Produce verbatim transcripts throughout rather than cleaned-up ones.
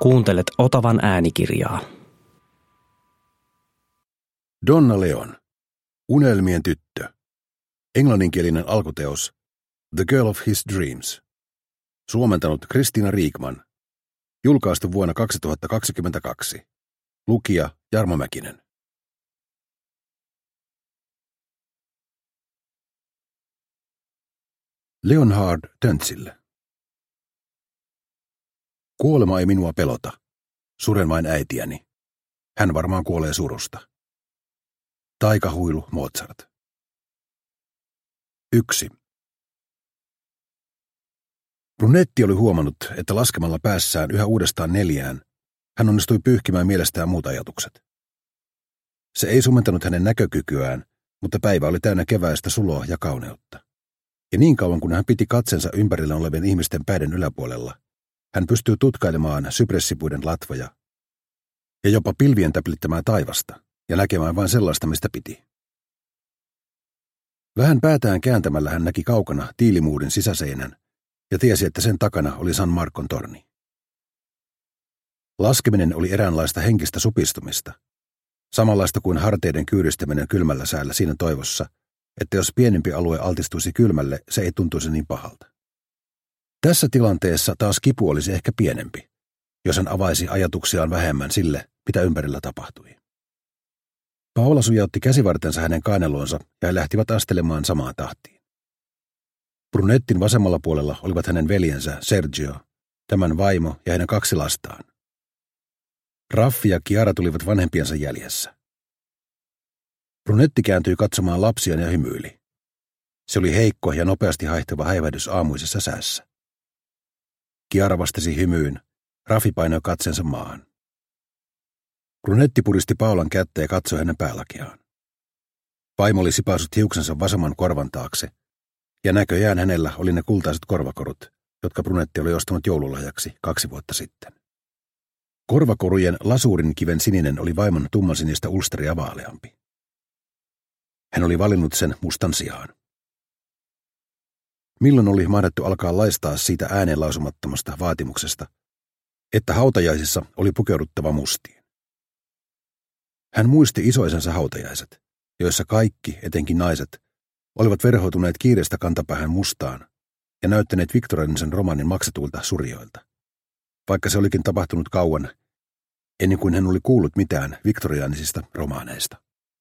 Kuuntelet Otavan äänikirjaa. Donna Leon. Unelmien tyttö. Englanninkielinen alkuteos The Girl of His Dreams. Suomentanut Kristiina Riikman. Julkaistu vuonna kaksituhattakaksikymmentäkaksi. Lukija Jarmo Mäkinen. Leonhard Töntsille. Kuolema ei minua pelota. Suren vain äitiäni. Hän varmaan kuolee surusta. Taikahuilu Mozart. Yksi. Brunetti oli huomannut, että laskemalla päässään yhä uudestaan neljään, hän onnistui pyyhkimään mielestään muut ajatukset. Se ei sumentanut hänen näkökykyään, mutta päivä oli täynnä keväistä suloa ja kauneutta. Ja niin kauan kun hän piti katsensa ympärillä olevien ihmisten päiden yläpuolella, hän pystyy tutkailemaan sypressipuiden latvoja ja jopa pilvien täplittämää taivasta ja näkemään vain sellaista, mistä piti. Vähän päätään kääntämällä hän näki kaukana tiilimuurin sisäseinän ja tiesi, että sen takana oli San Marcon torni. Laskeminen oli eräänlaista henkistä supistumista, samanlaista kuin harteiden kyyristäminen kylmällä säällä siinä toivossa, että jos pienempi alue altistuisi kylmälle, se ei tuntuisi niin pahalta. Tässä tilanteessa taas kipu olisi ehkä pienempi, jos hän avaisi ajatuksiaan vähemmän sille, mitä ympärillä tapahtui. Paola sujautti käsivartensa hänen kainaloonsa ja he lähtivät astelemaan samaan tahtiin. Brunettin vasemmalla puolella olivat hänen veljensä Sergio, tämän vaimo ja hänen kaksi lastaan. Raffi ja Chiara tulivat vanhempiensa jäljessä. Brunetti kääntyi katsomaan lapsiaan ja hymyili. Se oli heikko ja nopeasti haihtava häivähdys aamuisessa säässä. Chiara vastasi hymyyn, Raffi painoi katseensa maahan. Brunetti puristi Paolan kättä ja katsoi hänen päälakeaan. Vaimo oli sipaissut hiuksensa vasemman korvan taakse, ja näköjään hänellä oli ne kultaiset korvakorut, jotka Brunetti oli ostanut joululahjaksi kaksi vuotta sitten. Korvakorujen lasuurin kiven sininen oli vaimon tummansinistä ulsteria vaaleampi. Hän oli valinnut sen mustan sijaan. Milloin oli mahdettu alkaa laistaa siitä ääneen lausumattomasta vaatimuksesta, että hautajaisissa oli pukeuduttava mustiin. Hän muisti isoisänsä hautajaiset, joissa kaikki, etenkin naiset, olivat verhoutuneet kiireestä kantapäähän mustaan ja näyttäneet viktoriaanisen romaanin maksetuilta surjoilta, vaikka se olikin tapahtunut kauan, ennen kuin hän oli kuullut mitään viktoriaanisista romaaneista.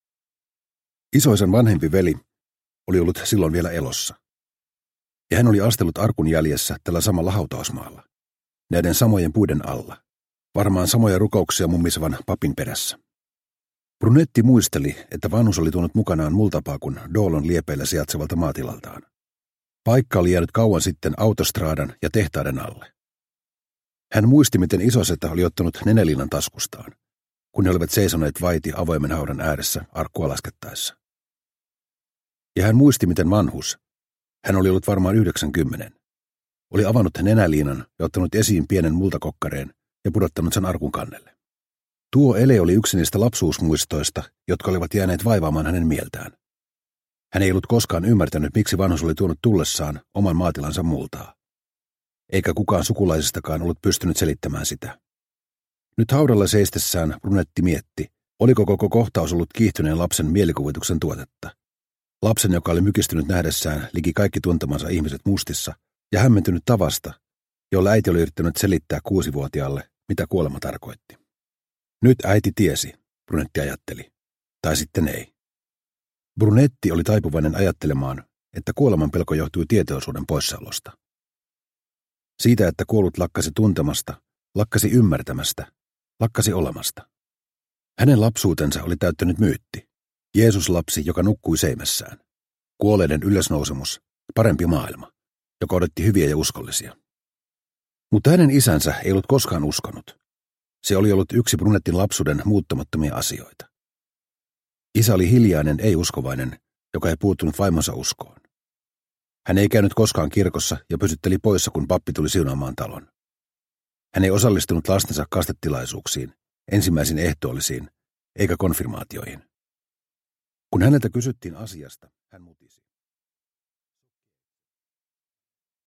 Isoisän vanhempi veli oli ollut silloin vielä elossa, ja hän oli astellut arkun jäljessä tällä samalla hautausmaalla, näiden samojen puiden alla, varmaan samoja rukouksia mummisevan papin perässä. Brunetti muisteli, että vanhus oli tuonut mukanaan multapakun Doolon liepeillä sijaitsevalta maatilaltaan. Paikka oli jäänyt kauan sitten autostraadan ja tehtaiden alle. Hän muisti, miten isosetä oli ottanut nenäliinan taskustaan, kun he olivat seisoneet vaiti avoimen haudan ääressä arkkua laskettaessa. Ja hän muisti, miten vanhus, hän oli ollut varmaan yhdeksänkymmenen, oli avannut nenäliinan ja ottanut esiin pienen multakokkareen ja pudottanut sen arkun kannelle. Tuo ele oli yksi niistä lapsuusmuistoista, jotka olivat jääneet vaivaamaan hänen mieltään. Hän ei ollut koskaan ymmärtänyt, miksi vanhus oli tuonut tullessaan oman maatilansa multaa. Eikä kukaan sukulaisistakaan ollut pystynyt selittämään sitä. Nyt haudalla seistessään Brunetti mietti, oliko koko kohtaus ollut kiihtyneen lapsen mielikuvituksen tuotetta. Lapsen, joka oli mykistynyt nähdessään liki kaikki tuntemansa ihmiset mustissa ja hämmentynyt tavasta, jolla äiti oli yrittänyt selittää kuusivuotiaalle, mitä kuolema tarkoitti. Nyt äiti tiesi, Brunetti ajatteli. Tai sitten ei. Brunetti oli taipuvainen ajattelemaan, että kuoleman pelko johtui tietoisuuden poissaolosta. Siitä, että kuollut lakkasi tuntemasta, lakkasi ymmärtämästä, lakkasi olemasta. Hänen lapsuutensa oli täyttänyt myytti. Jeesus-lapsi, joka nukkui seimessään. Kuolleiden ylösnousemus, parempi maailma, joka odotti hyviä ja uskollisia. Mutta hänen isänsä ei ollut koskaan uskonut. Se oli ollut yksi Brunettin lapsuuden muuttamattomia asioita. Isä oli hiljainen, ei-uskovainen, joka ei puuttunut vaimonsa uskoon. Hän ei käynyt koskaan kirkossa ja pysytteli poissa, kun pappi tuli siunaamaan talon. Hän ei osallistunut lastensa kastetilaisuuksiin, ensimmäisiin ehtoollisiin, eikä konfirmaatioihin. Kun häneltä kysyttiin asiasta, hän muutti